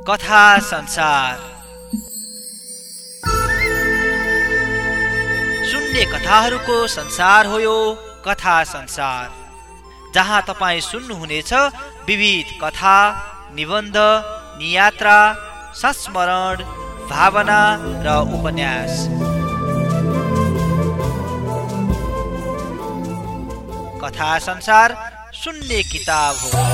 कथा संसार। सुन्ने कथाहरूको संसार हो यो कथा संसार, जहाँ तपाईँ सुन्नुहुनेछ विविध कथा, निबन्ध, नियात्रा, संस्मरण, भावना र उपन्यास। कथा संसार सुन्ने किताब हो।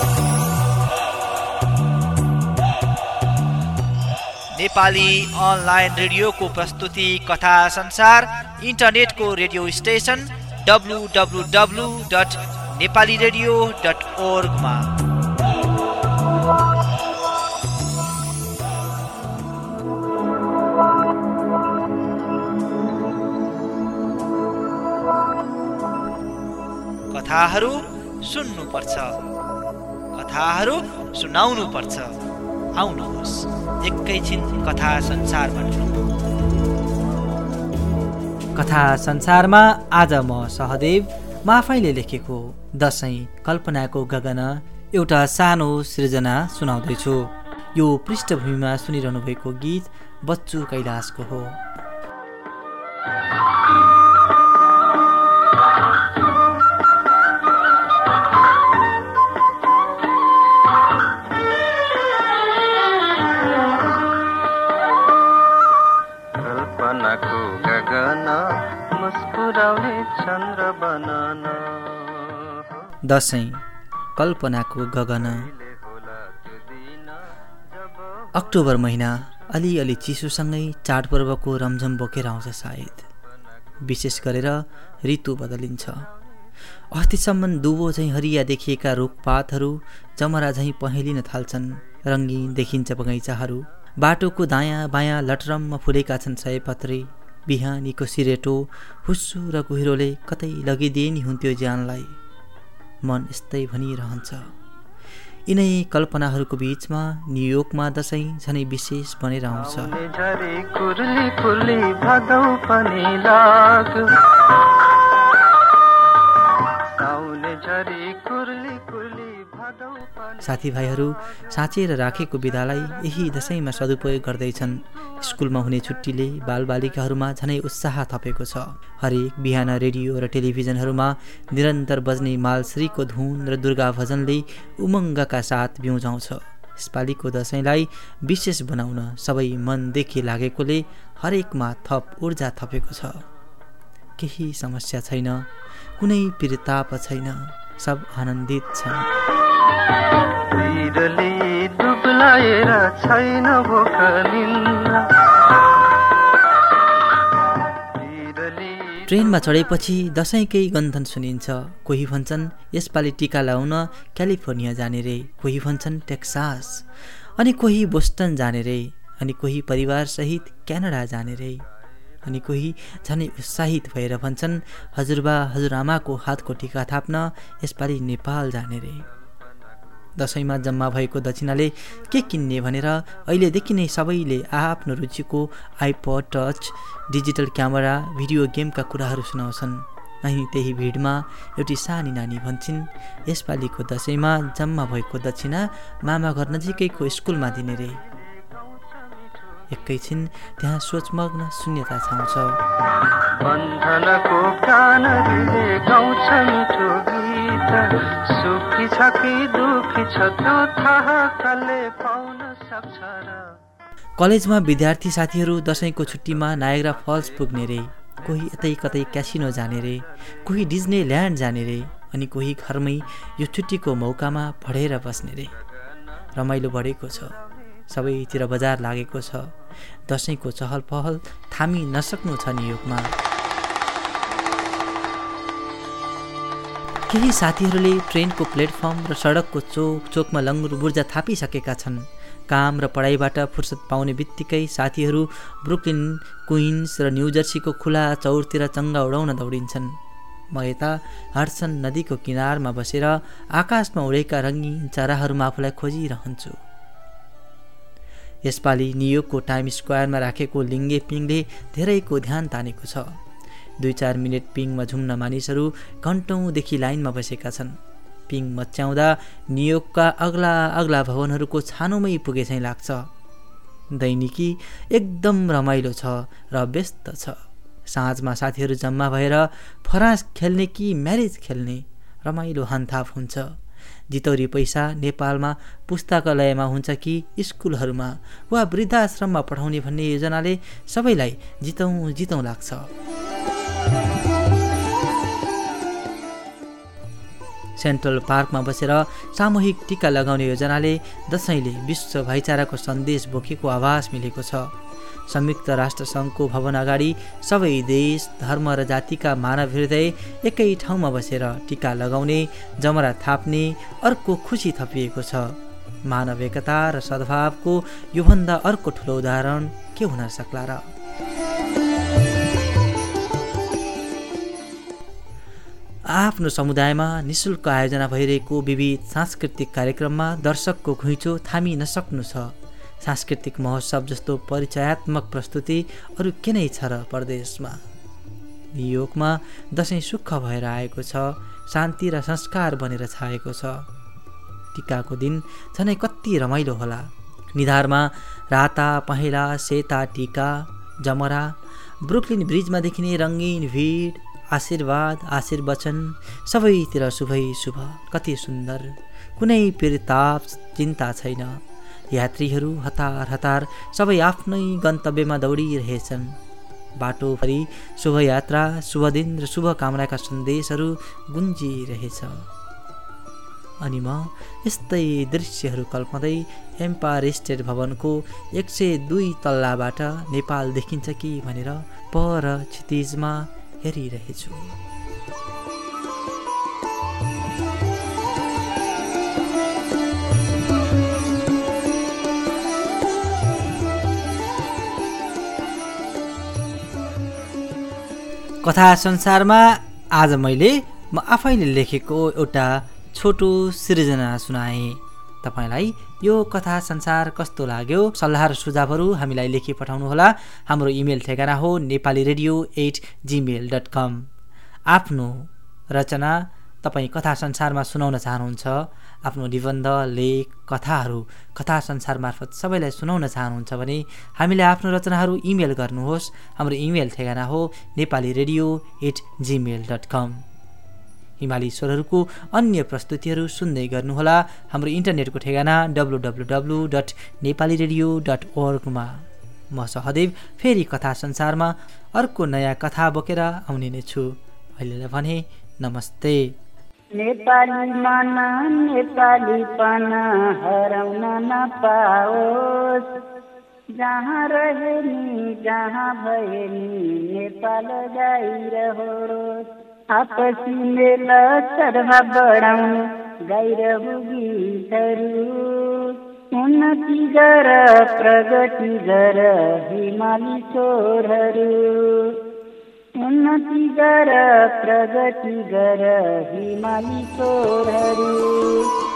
नेपाली अनलाइन रेडियोको प्रस्तुति कथा संसार इन्टरनेटको रेडियो स्टेशन www.nepaliradio.org मा। कथाहरू सुन्नुपर्छ, कथाहरू सुनाउनुपर्छ। आउनुहोस् एकैछिन कथा संसारमा डुलौँ। कथा संसारमा आज म सहदेव म आफैले लेखेको दशैं कल्पनाको गगन एउटा सानो सृजना सुनाउँदैछु। यो पृष्ठभूमिमा सुनिरहनु भएको गीत बच्चु कैलाशको हो। दशैं कल्पनाको गगन। अक्टोबर महिना अलिअलि चिसोसँगै चाडपर्वको रमझम बोकेर आउँछ। सायद विशेष गरेर ऋतु बदलिन्छ। अस्तिसम्म दुबो झैँ हरिया देखिएका रुखपातहरू जमरा झैँ पहेलिन थाल्छन्। रङ्गीन देखिन्छ बगैँचाहरू। बाटोको दायाँ बायाँ लटरममा फुलेका छन् सयपत्री। बिहानीको सिरेटो हुस्सु र कुहिरोले कतै लगिदिए नि हुन्थ्यो ज्यानलाई। मन यस्तै भनिरहन्छ। यिनै कल्पनाहरूको बीचमा न्युयोर्कमा दशैं झनै विशेष बनेर आउँछ। साथीभाइहरू साँचेर राखेको बिदालाई यही दशैंमा सदुपयोग गर्दैछन्। स्कुलमा हुने छुट्टीले बालबालिकाहरूमा झनै उत्साह थपेको छ। हरेक बिहान रेडियो र टेलिभिजनहरूमा निरन्तर बज्ने मालश्रीको धुन र दुर्गा भजनले उमङ्गका साथ बिउजाउँछ। यसपालिको दशैंलाई विशेष बनाउन सबै मनदेखि लागेकोले हरेकमा थप ऊर्जा थपेको छ। केही समस्या छैन, कुनै पिरताप छैन, सब आनन्दित छन्। ट्रेनमा चढेपछि दशैंकै गन्धन सुनिन्छ। कोही भन्छन् यसपालि टिका लाउन क्यालिफोर्निया जाने रे, कोही भन्छन् टेक्सास, अनि कोही बोस्टन जाने रे, अनि कोही परिवारसहित क्यानाडा जाने रे, अनि कोही झनै उत्साहित भएर भन्छन् हजुरबा हजुरआमाको हातको टिका थाप्न यसपालि नेपाल जाने रे। दशैंमा जम्मा भएको दक्षिणाले के किन्ने भनेर अहिलेदेखि नै सबैले आफ्नो रुचिको iPod touch, digital camera, video गेमका कुराहरू सुनाउँछन्। अनि त्यही भिडमा एउटी सानी नानी भन्छन् यसपालिको दशैंमा जम्मा भएको दक्षिणा मामा घर नजिकैको स्कुलमा दिने रे। एकैछिन त्यहाँ सोचमग्न शून्यता छाउँछ। कलेजमा विद्यार्थी साथीहरू दशैंको छुट्टीमा नायग्रा फल्स पुग्ने रे, कोही यतै कतै क्यासिनो जाने रे, कोही डिज्नी ल्यान्ड जाने रे, अनि कोही घरमै यो छुट्टीको मौकामा पढेर बस्ने रे। रमाइलो बढेको छ, सबैतिर बजार लागेको छ। दशैंको चहल पहल थामी नसक्नु छ न्युयोर्कमा। केही साथीहरूले ट्रेनको प्लेटफर्म र सडकको चोकमा लङ्गुर बुर्जा थापिसकेका छन्। काम र पढाइबाट फुर्सद पाउने बित्तिकै साथीहरू ब्रुकलिन, क्विन्स र न्युजर्सीको खुला चौरतिर चङ्गा उडाउन दौडिन्छन्। म यता हडसन नदीको किनारमा बसेर आकाशमा उडेका रङ्गीन चराहरूमा आफूलाई खोजिरहन्छु। यसपालि न्युयोर्कको टाइम स्क्वायरमा राखेको लिङ्गे पिङले धेरैको ध्यान तानेको छ। 2-4 मिनेट पिङमा झुम्न मानिसहरू घन्टौँदेखि लाइनमा बसेका छन्। पिङ मच्याउँदा न्युयोर्कका अग्ला अग्ला भवनहरूको छानोमै पुगे चाहिँ लाग्छ। दैनिकी एकदम रमाइलो छ र व्यस्त छ। साँझमा साथीहरू जम्मा भएर फरास खेल्ने कि म्यारेज खेल्ने रमाइलो हानथाप हुन्छ। जितौरी पैसा नेपालमा पुस्तकालयमा हुन्छ कि स्कुलहरूमा वा वृद्धाश्रममा पठाउने भन्ने योजनाले सबैलाई जितौँ जितौँ लाग्छ। सेन्ट्रल पार्कमा बसेर सामूहिक टीका लगाउने योजनाले दशैंले विश्व भाइचाराको सन्देश बोकेको आभास मिलेको छ। संयुक्त राष्ट्र सङ्घको भवन अगाडि सबै देश, धर्म र जातिका मानव हृदय एकै ठाउँमा बसेर टीका लगाउने, जमरा थाप्ने अर्को खुसी थपिएको छ। मानव एकता र सद्भावको योभन्दा अर्को ठुलो उदाहरण के हुन सक्ला र? आफ्नो समुदायमा निःशुल्क आयोजना भइरहेको विविध सांस्कृतिक कार्यक्रममा दर्शकको घुइँचो थामी नसक्नु छ। सांस्कृतिक महोत्सव जस्तो परिचयात्मक प्रस्तुति अरू के नै छ र परदेशमा? न्युयोर्कमा दशैं सुख भएर आएको छ, शान्ति र संस्कार बनेर छाएको छ। टीकाको दिन झनै कति रमाइलो होला। निधारमा राता पहेँला सेता टीका, जमरा, ब्रुकलिन ब्रिजमा देखिने रङ्गीन भिड, आशीर्वाद आशीर्वचन, सबैतिर शुभै शुभ। कति सुन्दर, कुनै पिरताप चिन्ता छैन। यात्रीहरू हतार हतार सबै आफ्नै गन्तव्यमा दौडिरहेछन्। बाटोभरि शुभयात्रा, शुभ दिन र शुभकामनाका सन्देशहरू गुन्जिरहेछ। अनि म यस्तै दृश्यहरू कल्पँदै एम्पायर स्टेट भवनको 102 तल्लाबाट नेपाल देखिन्छ कि भनेर पर क्षितिजमा हेरिरहेछु। कथा संसारमा आज म आफैले लेखेको एउटा छोटो सृजना सुनाएँ। तपाईलाई यो कथा संसार कस्तो लाग्यो? सल्लाह र सुझावहरू हामीलाई लेखी पठाउनुहोला। हाम्रो इमेल ठेगाना हो nepaliradio@gmail.com। आफ्नो रचना तपाईँ कथा संसारमा सुनाउन चाहनुहुन्छ, आफ्नो निबन्ध, लेख, कथाहरू कथा संसार मार्फत सबैलाई सुनाउन चाहनुहुन्छ भने हामीलाई आफ्नो रचनाहरू इमेल गर्नुहोस्। हाम्रो इमेल ठेगाना हो nepaliradio@gmail.com। हिमाली स्वरहरूको अन्य प्रस्तुतिहरू सुन्दै गर्नुहोला हाम्रो इन्टरनेटको ठेगाना www.nepaliradio.org मा। म सहदेव फेरि कथा संसारमा अर्को नयाँ कथा बोकेर आउने नै छु। अहिलेलाई भने नमस्ते। नेपाली मन नेपालीपन हराउन नपाओस्, जहाँ रहे नि जहाँ भए नि नेपाल गाइरहोस्। आपसी मेल सद्भाव बढाउनु गाइरहु गीतहरू, उन्नति गर प्रगति गर हिमाली स्वरहरू, उन्नति गर प्रगति गर हिमाली स्वरहरू।